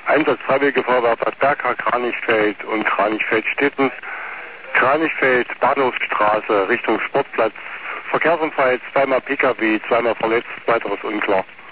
Einsatz Freiwillige Feuerwehr Bad Berka, Kranichfeld und Kranichfeld-Stetten. Kranichfeld, Bahnhofsstraße, Richtung Sportplatz. Verkehrsunfall, zweimal Pkw, zweimal verletzt, weiteres unklar.